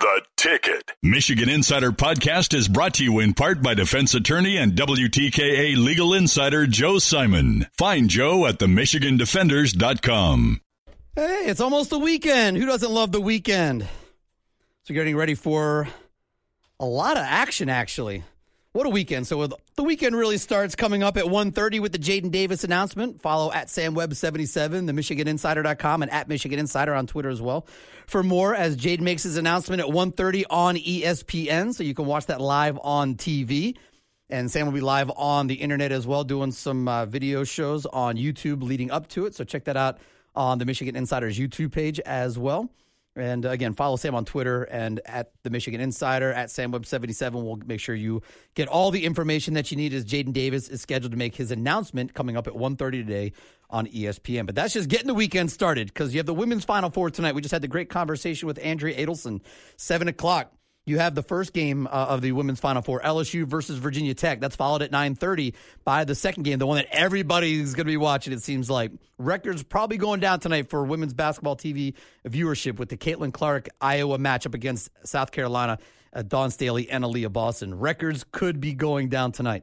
The Ticket. Michigan Insider Podcast is brought to you in part by defense attorney and WTKA legal insider Joe Simon. Find Joe at themichigandefenders.com. Hey, it's almost the weekend. Who doesn't love the weekend? So getting ready for a lot of action, actually. What a weekend. So the weekend really starts coming up at 1:30 with the Jaden Davis announcement. Follow at SamWebb77, the MichiganInsider.com, and at Michigan Insider on Twitter as well. For more, as Jaden makes his announcement at 1:30 on ESPN, so you can watch that live on TV. And Sam will be live on the internet as well, doing some video shows on YouTube leading up to it. So check that out on the Michigan Insider's YouTube page as well. And again, follow Sam on Twitter and at the Michigan Insider, at SamWebb77. We'll make sure you get all the information that you need as Jaden Davis is scheduled to make his announcement coming up at 1:30 today on ESPN. But that's just getting the weekend started because you have the women's Final Four tonight. We just had the great conversation with Andrea Adelson, 7 o'clock. You have the first game of the women's Final Four, LSU versus Virginia Tech. That's followed at 9:30 by the second game, the one that everybody's going to be watching, it seems like. Records probably going down tonight for women's basketball TV viewership with the Caitlin Clark Iowa matchup against South Carolina, Dawn Staley and Aaliyah Boston. Records could be going down tonight.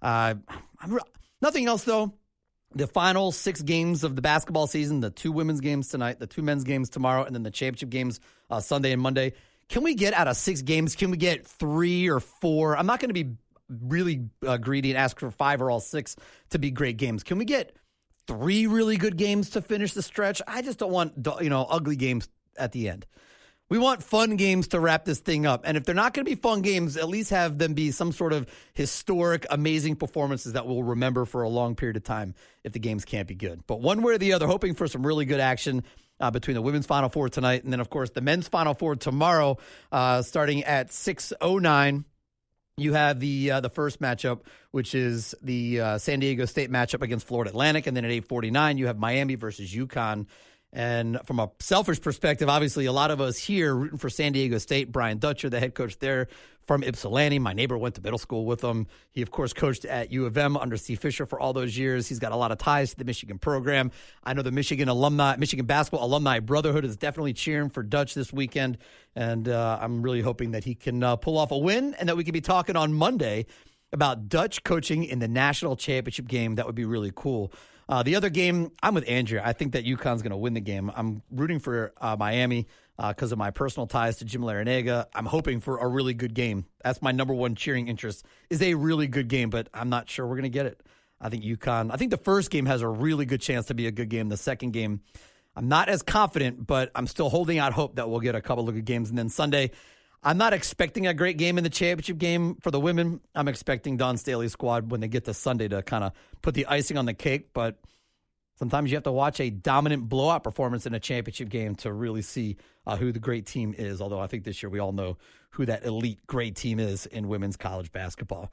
Nothing else, though. The final 6 games of the basketball season, the 2 women's games tonight, the 2 men's games tomorrow, and then the championship games Sunday and Monday. Can we get out of 6 games? Can we get 3 or 4? I'm not going to be really greedy and ask for 5 or all 6 to be great games. Can we get 3 really good games to finish the stretch? I just don't want, ugly games at the end. We want fun games to wrap this thing up. And if they're not going to be fun games, at least have them be some sort of historic, amazing performances that we'll remember for a long period of time if the games can't be good. But one way or the other, hoping for some really good action between the women's Final Four tonight and then, of course, the men's Final Four tomorrow, starting at 6:09. You have the first matchup, which is the San Diego State matchup against Florida Atlantic. And then at 8:49, you have Miami versus UConn. And from a selfish perspective, obviously, a lot of us here rooting for San Diego State. Brian Dutcher, the head coach there from Ypsilanti. My neighbor went to middle school with him. He, of course, coached at U of M under Steve Fisher for all those years. He's got a lot of ties to the Michigan program. I know the Michigan Basketball Alumni Brotherhood is definitely cheering for Dutch this weekend. And I'm really hoping that he can pull off a win and that we can be talking on Monday about Dutch coaching in the national championship game. That would be really cool. The other game, I'm with Andrea. I think that UConn's going to win the game. I'm rooting for Miami because of my personal ties to Jim Larinaga. I'm hoping for a really good game. That's my number one cheering interest, is a really good game, but I'm not sure we're going to get it. I think the first game has a really good chance to be a good game. The second game, I'm not as confident, but I'm still holding out hope that we'll get a couple of good games. And then Sunday, I'm not expecting a great game in the championship game for the women. I'm expecting Dawn Staley's squad when they get to Sunday to kind of put the icing on the cake. But sometimes you have to watch a dominant blowout performance in a championship game to really see who the great team is. Although I think this year we all know who that elite great team is in women's college basketball.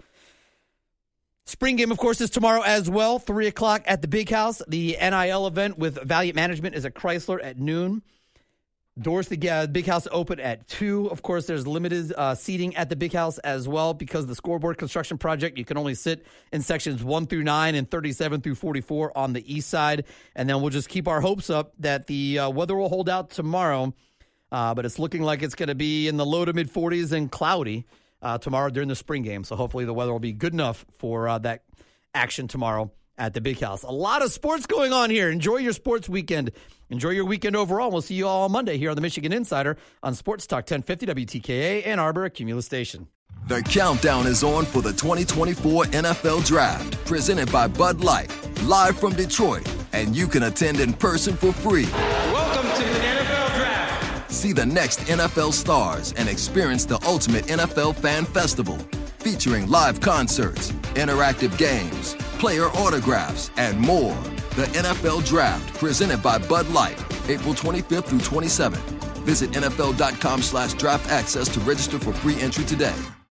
Spring game, of course, is tomorrow as well, 3 o'clock at the Big House. The NIL event with Valiant Management is at Chrysler at noon. Doors to the Big House open at 2. Of course, there's limited seating at the Big House as well because of the scoreboard construction project. You can only sit in sections 1 through 9 and 37 through 44 on the east side. And then we'll just keep our hopes up that the weather will hold out tomorrow. But it's looking like it's going to be in the low to mid 40s and cloudy tomorrow during the spring game. So hopefully the weather will be good enough for that action tomorrow at the Big House. A lot of sports going on here. Enjoy your sports weekend. Enjoy your weekend overall. We'll see you all on Monday here on the Michigan Insider on Sports Talk 1050 WTKA Ann Arbor, Cumulus Station. The countdown is on for the 2024 NFL Draft, presented by Bud Light, live from Detroit, and you can attend in person for free. Welcome to the NFL Draft. See the next NFL stars and experience the ultimate NFL fan festival, featuring live concerts, interactive games, player autographs, and more. The NFL Draft, presented by Bud Light, April 25th through 27th. Visit NFL.com/draft access to register for free entry today.